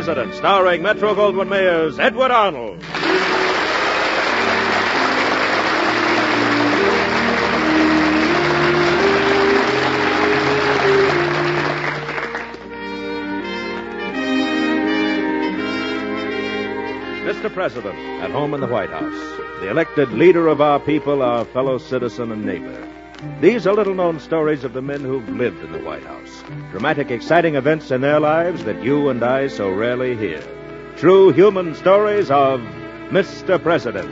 President, starring Metro-Goldwyn-Mayer's Edward Arnold. Mr. President, at home in the White House, the elected leader of our people, our fellow citizen and neighbor. These are little-known stories of the men who've lived in the White House. Dramatic, exciting events in their lives that you and I so rarely hear. True human stories of Mr. President.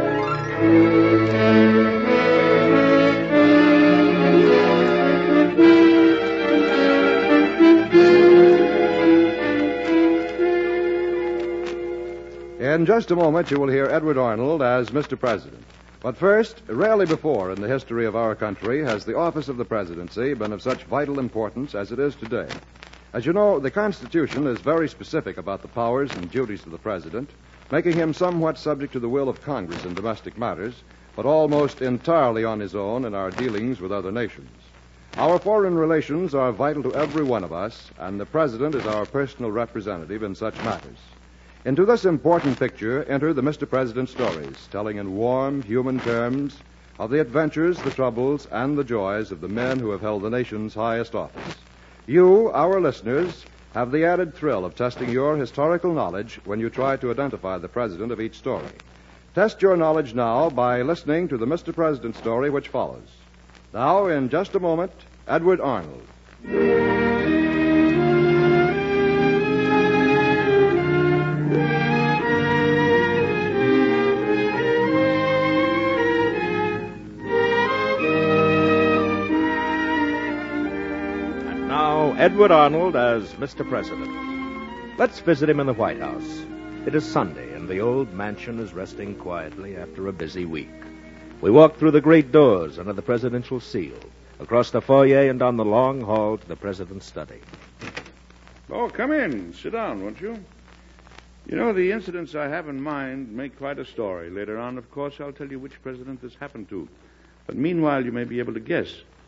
In just a moment, you will hear Edward Arnold as Mr. President. But first, rarely before in the history of our country has the office of the presidency been of such vital importance as it is today. As you know, the Constitution is very specific about the powers and duties of the president, making him somewhat subject to the will of Congress in domestic matters, but almost entirely on his own in our dealings with other nations. Our foreign relations are vital to every one of us, and the president is our personal representative in such matters. Into this important picture enter the Mr. President stories, telling in warm, human terms of the adventures, the troubles, and the joys of the men who have held the nation's highest office. You, our listeners, have the added thrill of testing your historical knowledge when you try to identify the president of each story. Test your knowledge now by listening to the Mr. President story which follows. Now, in just a moment, Edward Arnold. Edward Arnold as Mr. President. Let's visit him in the White House. It is Sunday, and the old mansion is resting quietly after a busy week. We walk through the great doors under the presidential seal, across the foyer and down the long hall to the president's study. Oh, come in. Sit down, won't you? You know, the incidents I have in mind make quite a story. Later on, of course, I'll tell you which president this happened to. But meanwhile, you may be able to guess.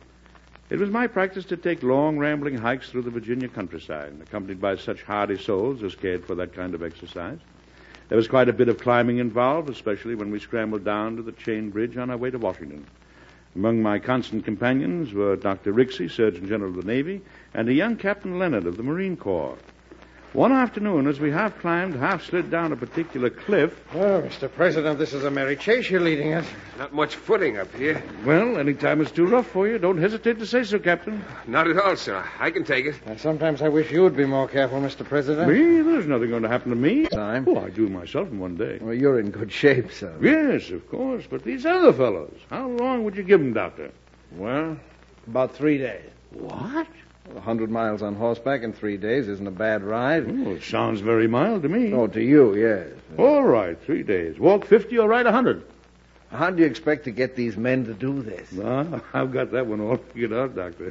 It was my practice to take long, rambling hikes through the Virginia countryside, accompanied by such hardy souls as cared for that kind of exercise. There was quite a bit of climbing involved, especially when we scrambled down to the chain bridge on our way to Washington. Among my constant companions were Dr. Rixey, Surgeon General of the Navy, and a young Captain Leonard of the Marine Corps. One afternoon, as we half climbed, half slid down a particular cliff... Oh, Mr. President, this is a merry chase you're leading us. Not much footing up here. Well, any time it's too rough for you, don't hesitate to say so, Captain. Not at all, sir. I can take it. Sometimes I wish you would be more careful, Mr. President. Me? There's nothing going to happen to me. Time. Oh, I do myself in one day. Well, you're in good shape, sir. Yes, of course. But these other fellows, how long would you give them, Doctor? Well, about 3 days. What? 100 miles on horseback in 3 days isn't a bad ride. Oh, it sounds very mild to me. Oh, to you, yes. All right, 3 days. Walk 50 or ride 100. How do you expect to get these men to do this? I've got that one all figured out, Doctor.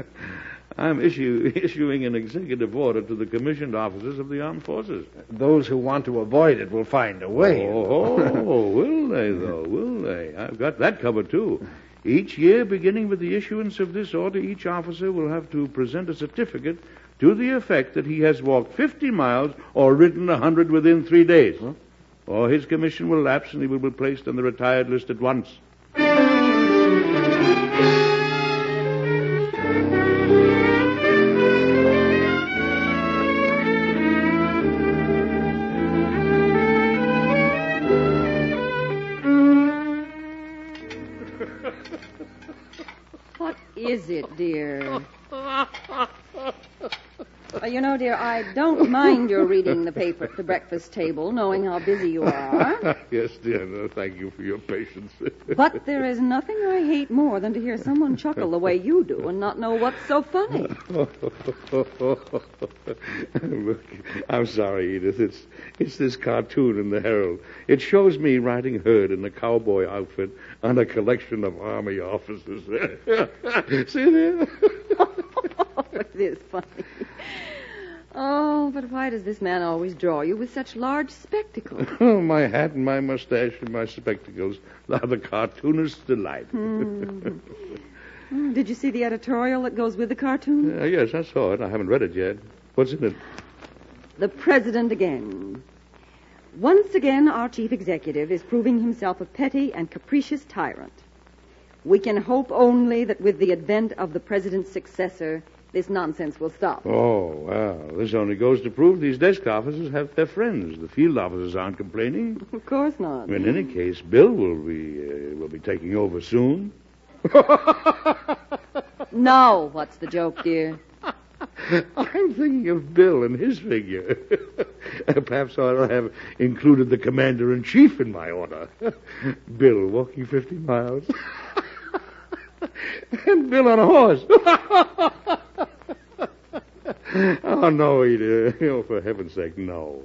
I'm issuing an executive order to the commissioned officers of the armed forces. Those who want to avoid it will find a way. Oh, will they, though? Will they? I've got that covered, too. Each year, beginning with the issuance of this order, each officer will have to present a certificate to the effect that he has walked 50 miles or ridden 100 within 3 days. Huh? Or his commission will lapse and he will be placed on the retired list at once. What is it, dear? You know, dear, I don't mind your reading the paper at the breakfast table, knowing how busy you are. Yes, dear. No, thank you for your patience. But there is nothing I hate more than to hear someone chuckle the way you do and not know what's so funny. Look, I'm sorry, Edith. It's this cartoon in the Herald. It shows me riding herd in a cowboy outfit on a collection of army officers. See there? It is funny. Oh, but why does this man always draw you with such large spectacles? Oh, my hat and my mustache and my spectacles are the cartoonist's delight. Did you see the editorial that goes with the cartoon? Yes, I saw it. I haven't read it yet. What's in it? The president again. Once again, our chief executive is proving himself a petty and capricious tyrant. We can hope only that with the advent of the president's successor, this nonsense will stop. Oh, well, this only goes to prove these desk officers have their friends. The field officers aren't complaining. Of course not. In any case, Bill will be taking over soon. Now, what's the joke, dear? I'm thinking of Bill and his figure. Perhaps I ought to have included the commander-in-chief in my order. Bill walking 50 miles. And Bill on a horse. Oh, no, Edith. Oh, for heaven's sake, no.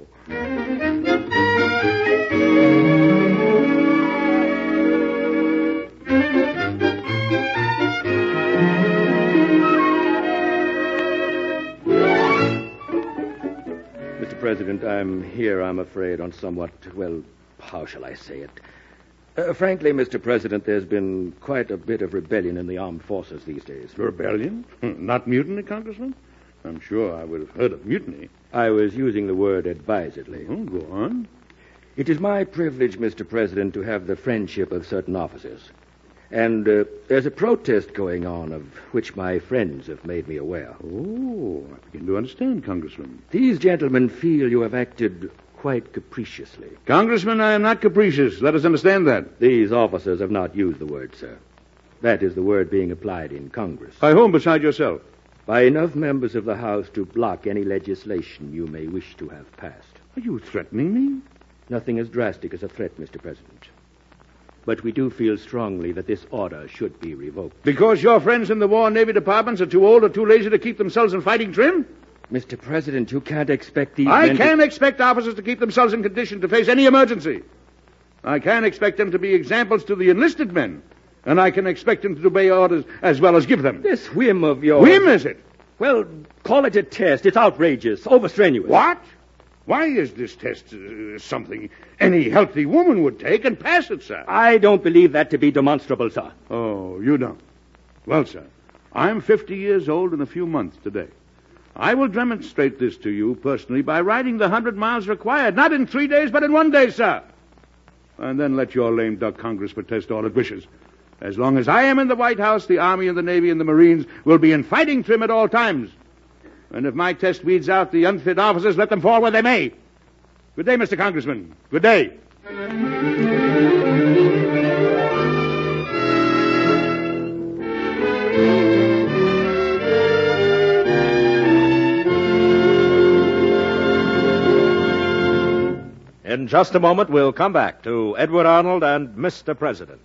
Mr. President, I'm here, I'm afraid, on somewhat, well, how shall I say it? Frankly, Mr. President, there's been quite a bit of rebellion in the armed forces these days. Rebellion? Not mutiny, Congressman? I'm sure I would have heard of mutiny. I was using the word advisedly. Oh, go on. It is my privilege, Mr. President, to have the friendship of certain officers. And there's a protest going on of which my friends have made me aware. Oh, I begin to understand, Congressman. These gentlemen feel you have acted quite capriciously. Congressman, I am not capricious. Let us understand that. These officers have not used the word, sir. That is the word being applied in Congress. By whom beside yourself? By enough members of the House to block any legislation you may wish to have passed. Are you threatening me? Nothing as drastic as a threat, Mr. President. But we do feel strongly that this order should be revoked. Because your friends in the War and Navy departments are too old or too lazy to keep themselves in fighting trim? Mr. President, you can't expect these I men can expect officers to keep themselves in condition to face any emergency. I can expect them to be examples to the enlisted men. And I can expect them to obey orders as well as give them. This whim of yours... Whim, is it? Well, call it a test. It's outrageous, overstrenuous. What? Why is this test something any healthy woman would take and pass it, sir? I don't believe that to be demonstrable, sir. Oh, you don't? Well, sir, I'm 50 years old in a few months today. I will demonstrate this to you personally by riding the 100 miles required, not in 3 days, but in 1 day, sir. And then let your lame duck Congress protest all it wishes. As long as I am in the White House, the Army and the Navy and the Marines will be in fighting trim at all times. And if my test weeds out the unfit officers, let them fall where they may. Good day, Mr. Congressman. Good day. In just a moment, we'll come back to Edward Arnold and Mr. President.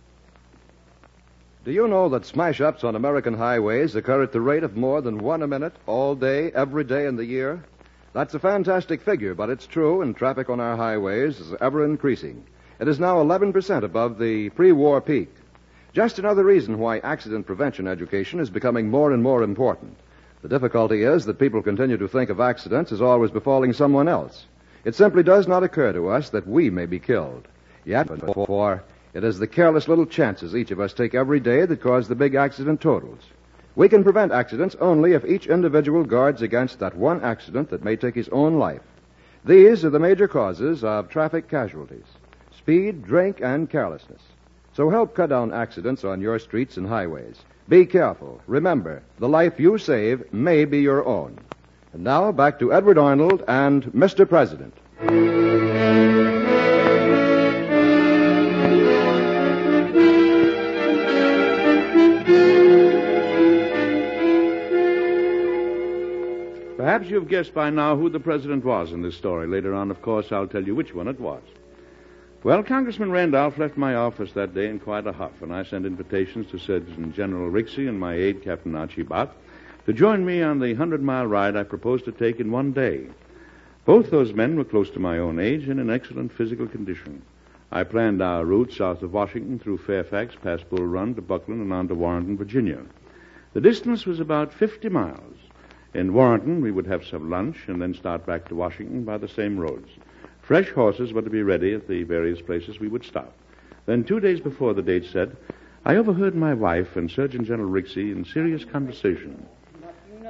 Do you know that smash-ups on American highways occur at the rate of more than 1 a minute, all day, every day in the year? That's a fantastic figure, but it's true, and traffic on our highways is ever increasing. It is now 11% above the pre-war peak. Just another reason why accident prevention education is becoming more and more important. The difficulty is that people continue to think of accidents as always befalling someone else. It simply does not occur to us that we may be killed. Yet, for it is the careless little chances each of us take every day that cause the big accident totals. We can prevent accidents only if each individual guards against that one accident that may take his own life. These are the major causes of traffic casualties: speed, drink, and carelessness. So help cut down accidents on your streets and highways. Be careful. Remember, the life you save may be your own. And now, back to Edward Arnold and Mr. President. Perhaps you've guessed by now who the president was in this story. Later on, of course, I'll tell you which one it was. Well, Congressman Randolph left my office that day in quite a huff, and I sent invitations to Surgeon General Rixey and my aide, Captain Archie Bott, to join me on the 100-mile ride I proposed to take in 1 day. Both those men were close to my own age and in excellent physical condition. I planned our route south of Washington through Fairfax, past Bull Run to Buckland and on to Warrenton, Virginia. The distance was about 50 miles. In Warrenton, we would have some lunch and then start back to Washington by the same roads. Fresh horses were to be ready at the various places we would stop. Then 2 days before the date set, I overheard my wife and Surgeon General Rixey in serious conversation. But you know how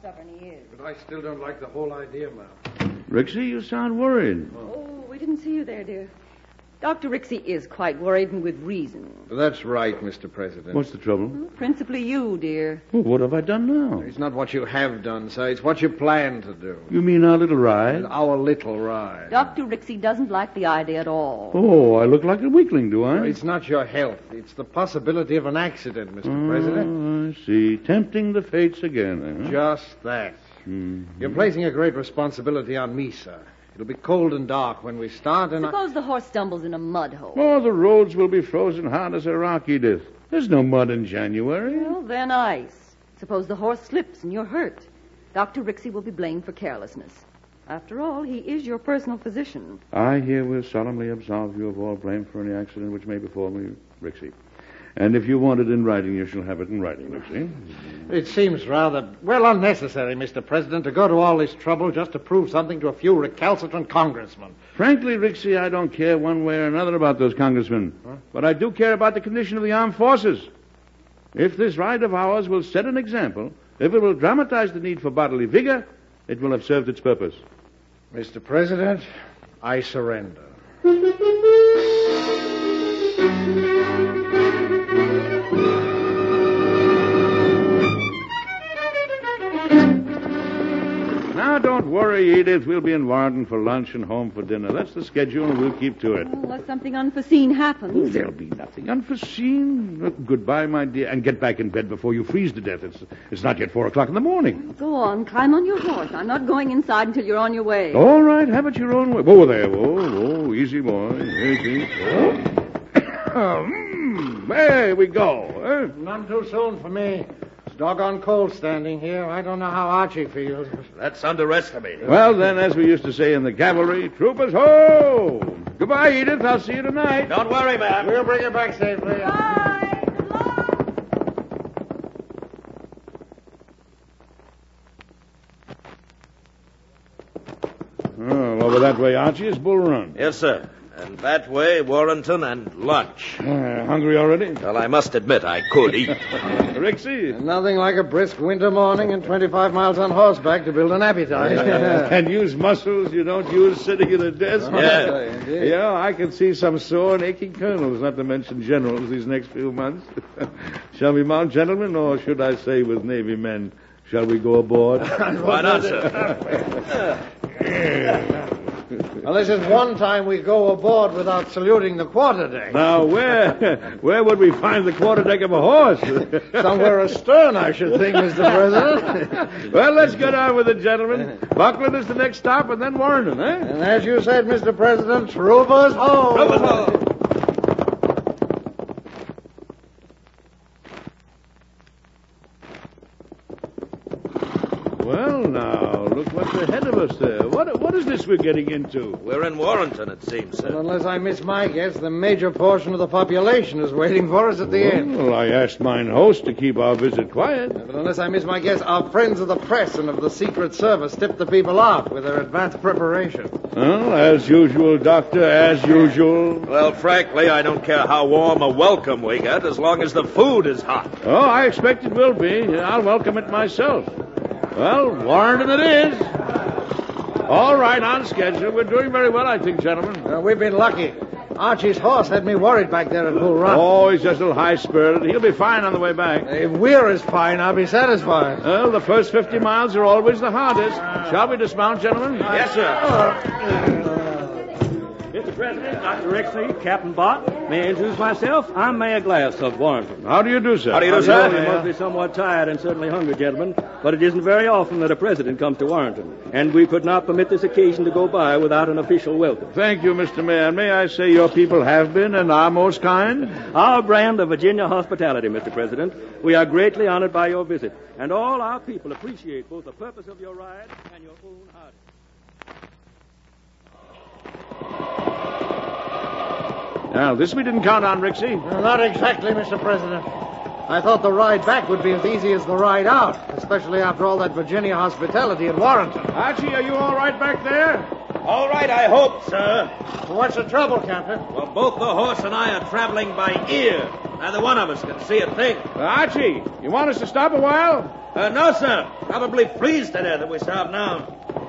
stubborn he is. But I still don't like the whole idea, Ma'am. Rixie, you sound worried. Oh, we didn't see you there, dear. Dr. Rixie is quite worried, and with reason. That's right, Mr. President. What's the trouble? Principally you, dear. Well, what have I done now? It's not what you have done, sir. It's what you plan to do. You mean our little ride? Our little ride. Dr. Rixie doesn't like the idea at all. Oh, I look like a weakling, do I? It's not your health. It's the possibility of an accident, Mr. President. I see. Tempting the fates again, Just that. You're placing a great responsibility on me, sir. It'll be cold and dark when we start, and Suppose the horse stumbles in a mud hole. Oh, the roads will be frozen hard as a rock, Edith. There's no mud in January. Well, then ice. Suppose the horse slips and you're hurt. Dr. Rixie will be blamed for carelessness. After all, he is your personal physician. I herewith solemnly absolve you of all blame for any accident which may befall me, Rixie. And if you want it in writing, you shall have it in writing, Rixie. it seems rather, unnecessary, Mr. President, to go to all this trouble just to prove something to a few recalcitrant congressmen. Frankly, Rixie, I don't care one way or another about those congressmen. But I do care about the condition of the armed forces. If this ride of ours will set an example, if it will dramatize the need for bodily vigor, it will have served its purpose. Mr. President, I surrender. Now, don't worry, Edith. We'll be in Warrenton for lunch and home for dinner. That's the schedule, and we'll keep to it. Unless something unforeseen happens. There'll be nothing unforeseen. Goodbye, my dear, and get back in bed before you freeze to death. It's not yet 4 o'clock in the morning. Go on, climb on your horse. I'm not going inside until you're on your way. All right, have it your own way. Whoa there, whoa, easy, boy. Easy. There we go. None too soon for me. It's doggone cold standing here. I don't know how Archie feels. That's underestimating. Well, then, as we used to say in the cavalry, troopers, ho! Goodbye, Edith. I'll see you tonight. Don't worry, ma'am. We'll bring you back safely. Bye. Good luck. Oh, over that way, Archie, is Bull Run. Yes, sir. And that way, Warrenton and lunch. Hungry already? Well, I must admit I could eat. Rixie? Nothing like a brisk winter morning and 25 miles on horseback to build an appetite. And use muscles you don't use sitting at a desk. Yeah. Yeah, I can see some sore and aching colonels, not to mention generals, these next few months. Shall we mount, gentlemen, or should I say with Navy men, shall we go aboard? Why not, sir? Well, this is one time we go aboard without saluting the quarterdeck. Now, where would we find the quarterdeck of a horse? Somewhere astern, I should think, Mr. President. Well, let's get on with it, gentlemen. Buckland is the next stop, and then Warrenton, eh? And as you said, Mr. President, troopers home. Troopers home. Well, now, look what's ahead of us there. What is this we're getting into? We're in Warrenton, it seems, sir. Well, unless I miss my guess, the major portion of the population is waiting for us at the end. Well, I asked mine host to keep our visit quiet. But unless I miss my guess, our friends of the press and of the Secret Service tip the people off with their advanced preparation. Well, as usual, Doctor, as usual. Well, frankly, I don't care how warm a welcome we get as long as the food is hot. Oh, I expect it will be. I'll welcome it myself. Well, Warrenton it is. All right, on schedule. We're doing very well, I think, gentlemen. We've been lucky. Archie's horse had me worried back there at Bull Run. Oh, he's just a little high-spirited. He'll be fine on the way back. If we're as fine, I'll be satisfied. Well, the first 50 miles are always the hardest. Shall we dismount, gentlemen? Yes, sir. Mr. President, Dr. Rixie, Captain Bott, may I introduce myself? I'm Mayor Glass of Warrenton. How do you do, sir? How do you do, sir? You must be somewhat tired and certainly hungry, gentlemen, but it isn't very often that a president comes to Warrenton, and we could not permit this occasion to go by without an official welcome. Thank you, Mr. Mayor. May I say your people have been and are most kind? Our brand of Virginia hospitality, Mr. President. We are greatly honored by your visit, and all our people appreciate both the purpose of your ride and your own heart. Now, this we didn't count on, Rixie. Not exactly, Mr. President. I thought the ride back would be as easy as the ride out, especially after all that Virginia hospitality at Warrenton. Archie, are you all right back there? All right, I hope, sir. What's the trouble, Captain? Well, both the horse and I are traveling by ear. Neither one of us can see a thing. Archie, you want us to stop a while? No, sir. Probably freeze to death if we stop now.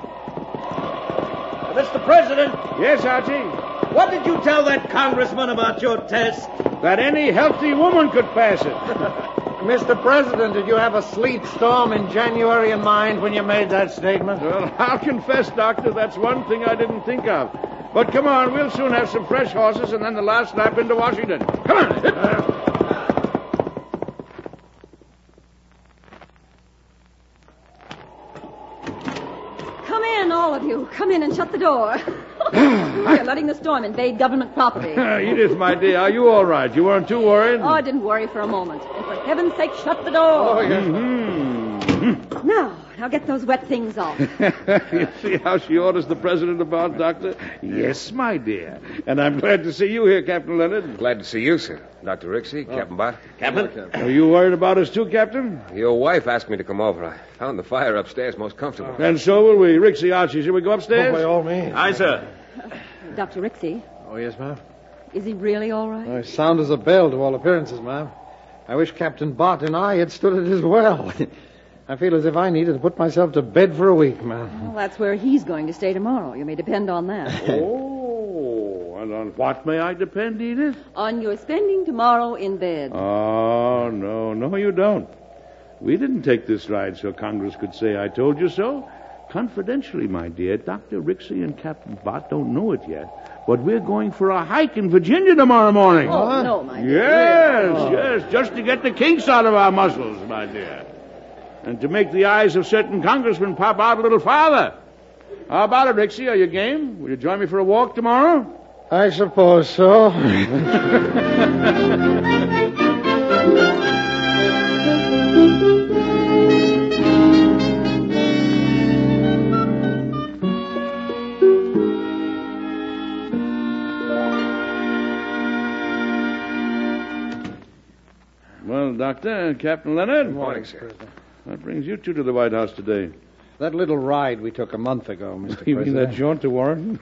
Mr. President, Yes, Archie? what did you tell that congressman about your test? That any healthy woman could pass it. Mr. President, did you have a sleet storm in January in mind when you made that statement? Well, I'll confess, Doctor, that's one thing I didn't think of. But come on, we'll soon have some fresh horses and then the last lap into Washington. Come on. Come in, all of you. Come in and shut the door. We're letting the storm invade government property. Edith, my dear, are you all right? You weren't too worried? Oh, I didn't worry for a moment. And for heaven's sake, shut the door. Now get those wet things off. You see how she orders the president about, Doctor? Yes, my dear. And I'm glad to see you here, Captain Leonard. Glad to see you, sir. Dr. Rixey, Captain Bott. Captain? Are you worried about us too, Captain? Your wife asked me to come over. I found the fire upstairs most comfortable. And so will we. Rixey, Archie, shall we go upstairs? By all means. Aye, sir. Dr. Rixey, Oh, yes, ma'am. is he really all right? Oh, sound as a bell to all appearances, ma'am. I wish Captain Bott and I had stood it as well. I feel as if I needed to put myself to bed for a week, ma'am. Well, that's where he's going to stay tomorrow. You may depend on that. Oh, and on what may I depend, Edith? On your spending tomorrow in bed. Oh, no, you don't. We didn't take this ride so Congress could say, I told you so. Confidentially, my dear, Dr. Rixey and Captain Bott don't know it yet, but we're going for a hike in Virginia tomorrow morning. Oh, no, my dear. Yes, just to get the kinks out of our muscles, my dear. And to make the eyes of certain congressmen pop out a little farther. How about it, Rixey? Are you game? Will you join me for a walk tomorrow? I suppose so. Well, Doctor, Captain Leonard. Good morning, sir. What brings you two to the White House today? That little ride we took a month ago, Mr. You President. mean that jaunt to Warren?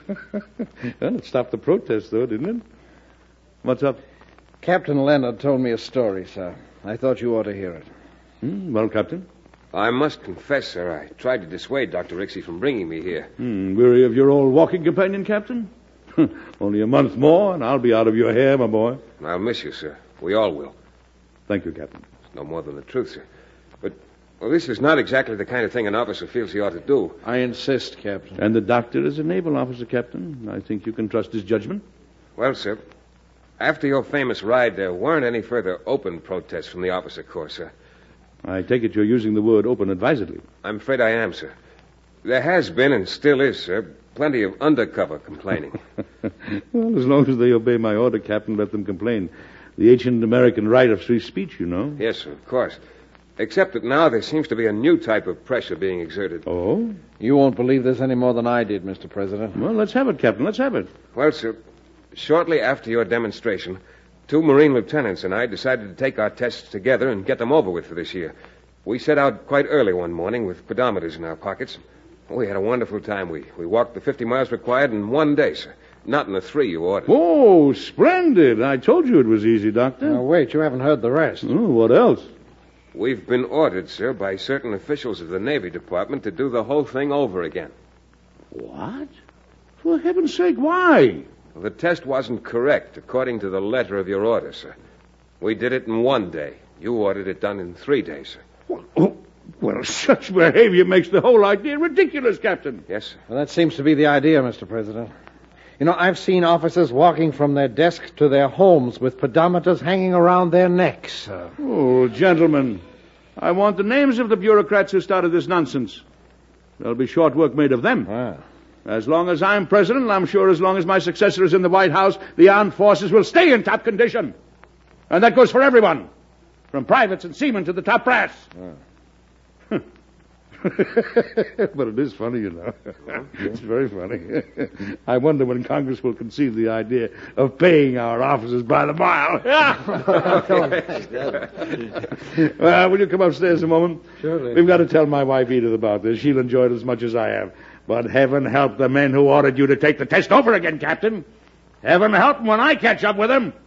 Well, it stopped the protest, though, didn't it? What's up? Captain Leonard told me a story, sir. I thought you ought to hear it. Well, Captain? I must confess, sir, I tried to dissuade Dr. Rixey from bringing me here. Weary of your old walking companion, Captain? Only a month more, and I'll be out of your hair, my boy. I'll miss you, sir. We all will. Thank you, Captain. It's no more than the truth, sir. But, well, this is not exactly the kind of thing an officer feels he ought to do. I insist, Captain. And the doctor is a naval officer, Captain. I think you can trust his judgment. Well, sir, after your famous ride, there weren't any further open protests from the officer corps, sir. I take it you're using the word open advisedly. I'm afraid I am, sir. There has been, and still is, sir, plenty of undercover complaining. Well, as long as they obey my order, Captain, let them complain. The ancient American right of free speech, you know. Yes, sir, of course. Except that now there seems to be a new type of pressure being exerted. Oh? You won't believe this any more than I did, Mr. President. Well, let's have it, Captain. Let's have it. Well, sir, shortly after your demonstration, 2 Marine lieutenants and I decided to take our tests together and get them over with for this year. We set out quite early one morning with pedometers in our pockets. We had a wonderful time. We walked the 50 miles required in 1 day, sir. Not in the 3 you ordered. Oh, splendid. I told you it was easy, Doctor. Now, wait, you haven't heard the rest. Oh, what else? We've been ordered, sir, by certain officials of the Navy Department to do the whole thing over again. What? For heaven's sake, why? Well, the test wasn't correct, according to the letter of your order, sir. We did it in 1 day. You ordered it done in 3 days, sir. Well, such behavior makes the whole idea ridiculous, Captain. Yes, sir. Well, that seems to be the idea, Mr. President. You know, I've seen officers walking from their desks to their homes with pedometers hanging around their necks. Oh, gentlemen, I want the names of the bureaucrats who started this nonsense. There'll be short work made of them. Ah. As long as I'm president, and I'm sure as long as my successor is in the White House, the armed forces will stay in top condition. And that goes for everyone, from privates and seamen to the top brass. But it is funny, you know. It's very funny. I wonder when Congress will conceive the idea of paying our officers by the mile. Well, will you come upstairs a moment? Surely. We've got to tell my wife Edith about this. She'll enjoy it as much as I have. But heaven help the men who ordered you to take the test over again, Captain. Heaven help them when I catch up with them.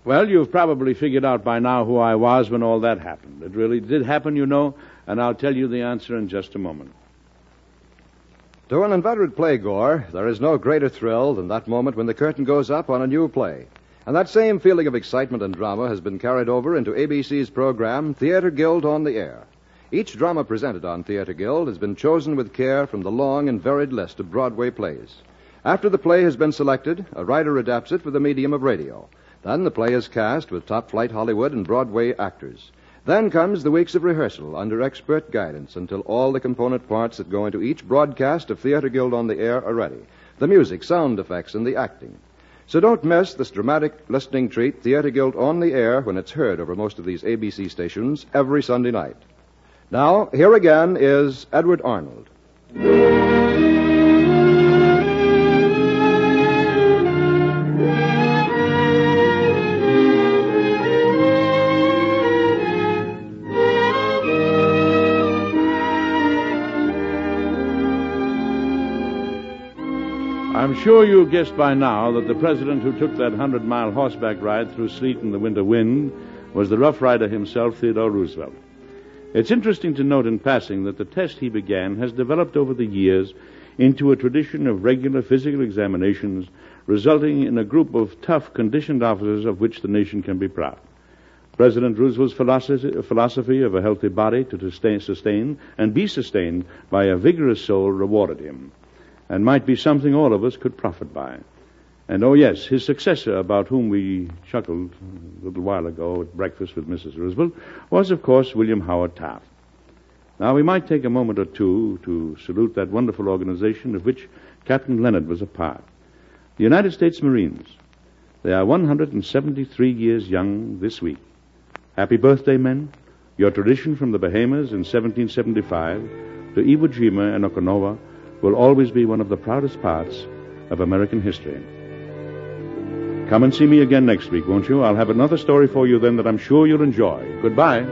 Well, you've probably figured out by now who I was when all that happened. It really did happen, you know, and I'll tell you the answer in just a moment. To an inveterate playgoer, there is no greater thrill than that moment when the curtain goes up on a new play. And that same feeling of excitement and drama has been carried over into ABC's program, Theater Guild on the Air. Each drama presented on Theater Guild has been chosen with care from the long and varied list of Broadway plays. After the play has been selected, a writer adapts it for the medium of radio. Then the play is cast with top-flight Hollywood and Broadway actors. Then comes the weeks of rehearsal under expert guidance until all the component parts that go into each broadcast of Theater Guild on the Air are ready. The music, sound effects, and the acting. So don't miss this dramatic listening treat, Theater Guild on the Air, when it's heard over most of these ABC stations every Sunday night. Now, here again is Edward Arnold. I'm sure you guessed by now that the president who took that 100-mile horseback ride through sleet and the winter wind was the Rough Rider himself, Theodore Roosevelt. It's interesting to note in passing that the test he began has developed over the years into a tradition of regular physical examinations, resulting in a group of tough, conditioned officers of which the nation can be proud. President Roosevelt's philosophy of a healthy body to sustain and be sustained by a vigorous soul rewarded him, and might be something all of us could profit by. And, oh yes, his successor, about whom we chuckled a little while ago at breakfast with Mrs. Roosevelt, was, of course, William Howard Taft. Now, we might take a moment or two to salute that wonderful organization of which Captain Leonard was a part. The United States Marines. They are 173 years young this week. Happy birthday, men. Your tradition from the Bahamas in 1775 to Iwo Jima and Okinawa will always be one of the proudest parts of American history. Come and see me again next week, won't you? I'll have another story for you then that I'm sure you'll enjoy. Goodbye.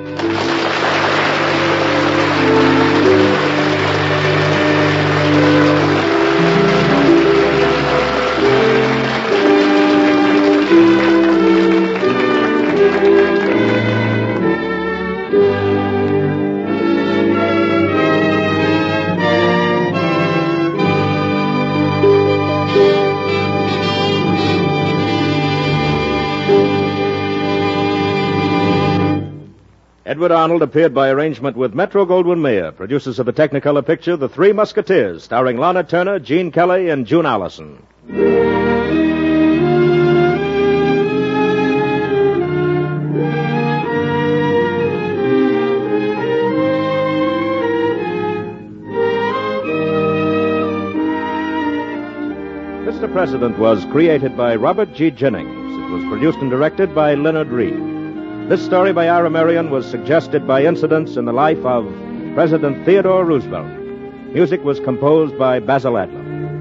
Edward Arnold appeared by arrangement with Metro-Goldwyn-Mayer, producers of the Technicolor picture The Three Musketeers, starring Lana Turner, Gene Kelly, and June Allison. Mr. President was created by Robert G. Jennings. It was produced and directed by Leonard Reed. This story by Ira Marion was suggested by incidents in the life of President Theodore Roosevelt. Music was composed by Basil Adler.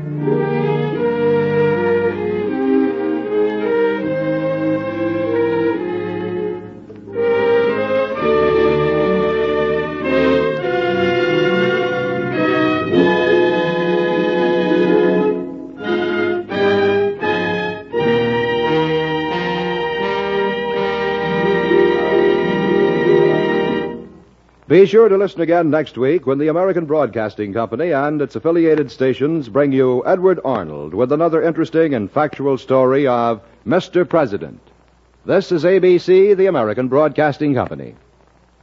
Be sure to listen again next week when the American Broadcasting Company and its affiliated stations bring you Edward Arnold with another interesting and factual story of Mr. President. This is ABC, the American Broadcasting Company.